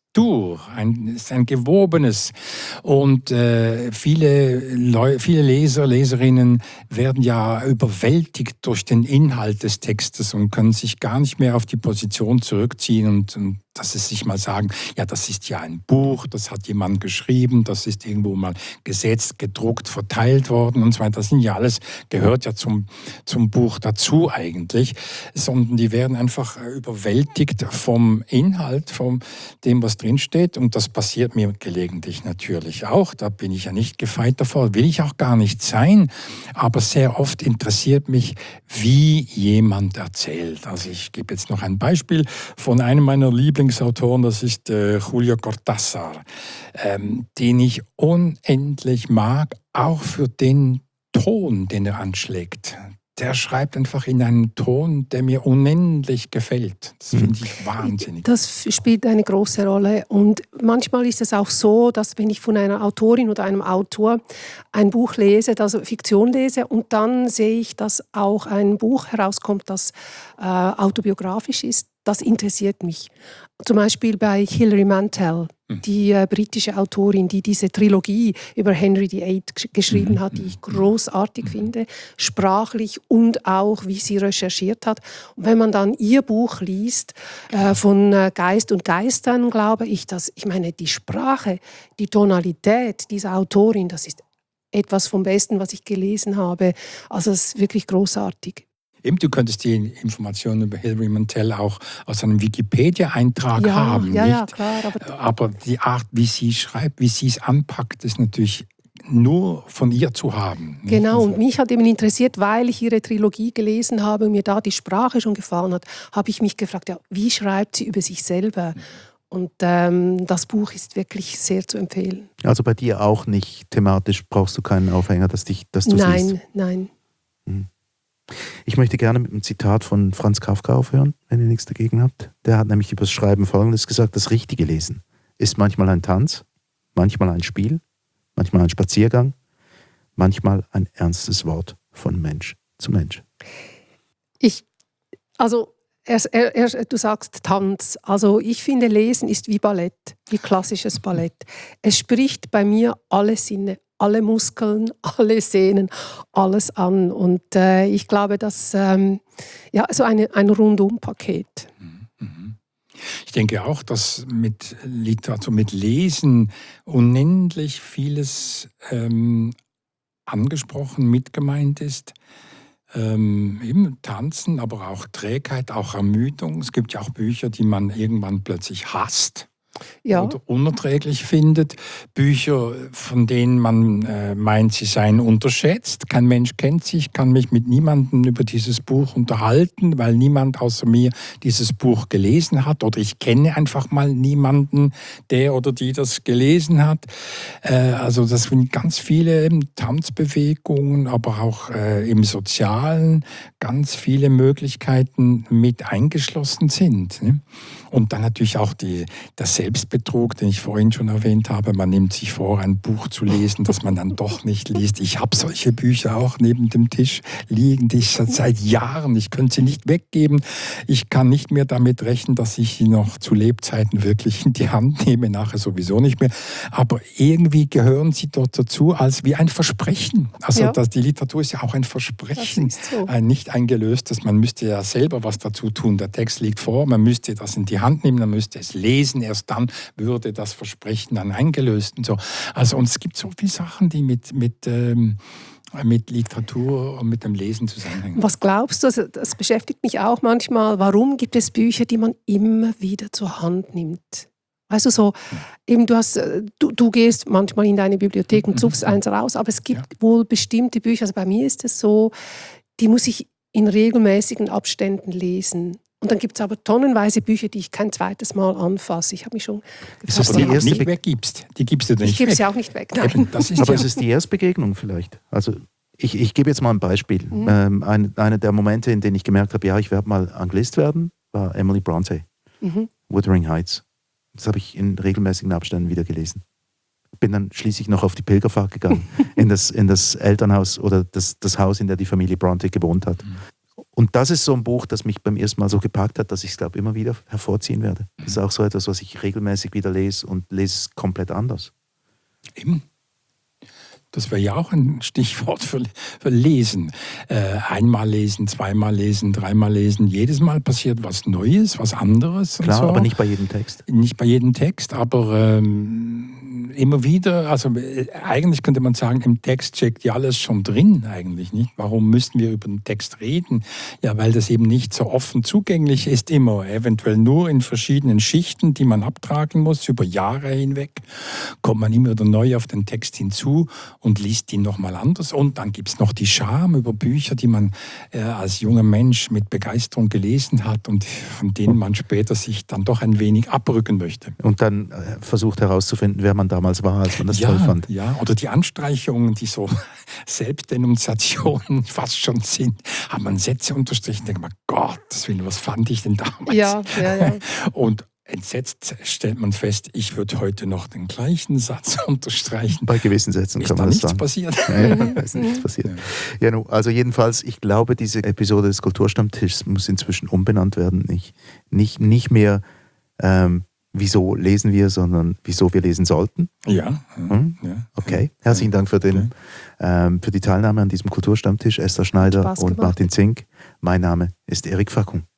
Speaker 5: ist ein gewobenes. Und viele Leser, Leserinnen werden ja überwältigt durch den Inhalt des Textes und können sich gar nicht mehr auf die Position zurückziehen und dass sie sich mal sagen, ja, das ist ja ein Buch, das hat jemand geschrieben, das ist irgendwo mal gesetzt, gedruckt, verteilt worden und so weiter. Das sind ja alles, gehört ja zum Buch dazu eigentlich, sondern die werden einfach überwältigt vom Inhalt, von dem, was drinsteht. Und das passiert mir gelegentlich natürlich auch. Da bin ich ja nicht gefeit davor, will ich auch gar nicht sein. Aber sehr oft interessiert mich, wie jemand erzählt. Also ich gebe jetzt noch ein Beispiel von einem meiner Lieblingsautoren, das ist Julio Cortázar, den ich unendlich mag, auch für den Ton, den er anschlägt. Der schreibt einfach in einem Ton, der mir unendlich gefällt. Das finde ich wahnsinnig.
Speaker 3: Das spielt eine große Rolle. Und manchmal ist es auch so, dass wenn ich von einer Autorin oder einem Autor ein Buch lese, also Fiktion lese, und dann sehe ich, dass auch ein Buch herauskommt, das autobiografisch ist, das interessiert mich. Zum Beispiel bei Hilary Mantel, die britische Autorin, die diese Trilogie über Henry VIII geschrieben hat, die ich großartig finde, sprachlich und auch, wie sie recherchiert hat. Und wenn man dann ihr Buch liest, von Geist und Geistern, glaube ich, ich meine, die Sprache, die Tonalität dieser Autorin, das ist etwas vom Besten, was ich gelesen habe. Also es ist wirklich großartig.
Speaker 5: Eben, du könntest die Informationen über Hilary Mantel auch aus einem Wikipedia-Eintrag haben.
Speaker 3: Ja, klar.
Speaker 5: Aber die Art, wie sie schreibt, wie sie es anpackt, ist natürlich nur von ihr zu haben.
Speaker 3: Genau, und mich hat eben interessiert, weil ich ihre Trilogie gelesen habe und mir da die Sprache schon gefallen hat, habe ich mich gefragt, ja, wie schreibt sie über sich selber? Und das Buch ist wirklich sehr zu empfehlen.
Speaker 4: Also bei dir auch nicht thematisch, brauchst du keinen Aufhänger, dass du es liest?
Speaker 3: Nein.
Speaker 4: Ich möchte gerne mit einem Zitat von Franz Kafka aufhören, wenn ihr nichts dagegen habt. Der hat nämlich über das Schreiben Folgendes gesagt: Das richtige Lesen ist manchmal ein Tanz, manchmal ein Spiel, manchmal ein Spaziergang, manchmal ein ernstes Wort von Mensch zu Mensch.
Speaker 3: Du sagst Tanz. Also ich finde, Lesen ist wie Ballett, wie klassisches Ballett. Es spricht bei mir alle Sinne, alle Muskeln, alle Sehnen, alles an. Und ich glaube, dass so ein Rundum-Paket.
Speaker 5: Ich denke auch, dass mit Literatur, mit Lesen unendlich vieles angesprochen, mitgemeint ist. Eben Tanzen, aber auch Trägheit, auch Ermüdung. Es gibt ja auch Bücher, die man irgendwann plötzlich hasst. Oder unerträglich findet. Bücher, von denen man meint, sie seien unterschätzt. Kein Mensch kennt sie. Ich kann mich mit niemandem über dieses Buch unterhalten, weil niemand außer mir dieses Buch gelesen hat. Oder ich kenne einfach mal niemanden, der oder die das gelesen hat. Also das sind ganz viele Tanzbewegungen, aber auch im Sozialen ganz viele Möglichkeiten mit eingeschlossen sind. Ne? Und dann natürlich auch das Selbstbetrug, den ich vorhin schon erwähnt habe. Man nimmt sich vor, ein Buch zu lesen, das man dann doch nicht liest. Ich habe solche Bücher auch neben dem Tisch liegen, die ich seit Jahren, ich könnte sie nicht weggeben. Ich kann nicht mehr damit rechnen, dass ich sie noch zu Lebzeiten wirklich in die Hand nehme, nachher sowieso nicht mehr. Aber irgendwie gehören sie dort dazu als wie ein Versprechen. Also die Literatur ist ja auch ein Versprechen,
Speaker 3: das ist so.
Speaker 5: ein nicht eingelöstes. Man müsste ja selber was dazu tun. Der Text liegt vor, man müsste das in die Hand nehmen, man müsste es lesen, erst dann würde das Versprechen dann eingelöst und so. Also und es gibt so viele Sachen, die mit Literatur und mit dem Lesen zusammenhängen.
Speaker 3: Was glaubst du, also das beschäftigt mich auch manchmal, warum gibt es Bücher, die man immer wieder zur Hand nimmt? Weißt du, so, eben du gehst manchmal in deine Bibliothek und suchst eins raus, aber es gibt wohl bestimmte Bücher, also bei mir ist es so, die muss ich in regelmäßigen Abständen lesen. Und dann gibt es aber tonnenweise Bücher, die ich kein zweites Mal anfasse. Ich habe mich schon gefragt,
Speaker 5: aber die du nicht weggibst. Die gibst du nicht weg.
Speaker 3: Ich gebe sie auch nicht weg, nein.
Speaker 4: Aber es ist die Erstbegegnung vielleicht. Also ich gebe jetzt mal ein Beispiel. Einer der Momente, in denen ich gemerkt habe, ja, ich werde mal Anglist werden, war Emily Bronte, Wuthering Heights. Das habe ich in regelmäßigen Abständen wieder gelesen. Bin dann schließlich noch auf die Pilgerfahrt gegangen, in das Elternhaus oder das Haus, in dem die Familie Bronte gewohnt hat. Und das ist so ein Buch, das mich beim ersten Mal so gepackt hat, dass ich es, glaube ich, immer wieder hervorziehen werde. Das ist auch so etwas, was ich regelmäßig wieder lese und lese es komplett anders.
Speaker 5: Eben. Das wäre ja auch ein Stichwort für Lesen. Einmal lesen, zweimal lesen, dreimal lesen. Jedes Mal passiert was Neues, was anderes.
Speaker 4: Klar,
Speaker 5: und so.
Speaker 4: aber nicht bei jedem Text.
Speaker 5: Nicht bei jedem Text, aber immer wieder, also eigentlich könnte man sagen, im Text steckt ja alles schon drin eigentlich, nicht? Warum müssten wir über den Text reden? Ja, weil das eben nicht so offen zugänglich ist immer, eventuell nur in verschiedenen Schichten, die man abtragen muss, über Jahre hinweg, kommt man immer wieder neu auf den Text hinzu und liest ihn nochmal anders. Und dann gibt es noch die Scham über Bücher, die man als junger Mensch mit Begeisterung gelesen hat und von denen man später sich dann doch ein wenig abrücken möchte.
Speaker 4: Und dann versucht herauszufinden, wer man damals war, als man das toll fand.
Speaker 5: Ja, oder die Anstreichungen, die so Selbstdenunziationen fast schon sind, hat man Sätze unterstrichen, denkt man, Gottes Willen, was fand ich denn damals?
Speaker 3: Ja.
Speaker 5: Und entsetzt stellt man fest, ich würde heute noch den gleichen Satz unterstreichen.
Speaker 4: Bei gewissen Sätzen kann man das sagen.
Speaker 5: Passiert?
Speaker 4: Ja, ist nichts passiert. Ja, also jedenfalls, ich glaube, diese Episode des Kulturstammtischs muss inzwischen umbenannt werden. Nicht mehr wieso lesen wir, sondern wieso wir lesen sollten.
Speaker 5: Ja.
Speaker 4: Okay, herzlichen Dank für die Teilnahme an diesem Kulturstammtisch, Esther Schneider und Martin Zink. Mein Name ist Erik Fackung.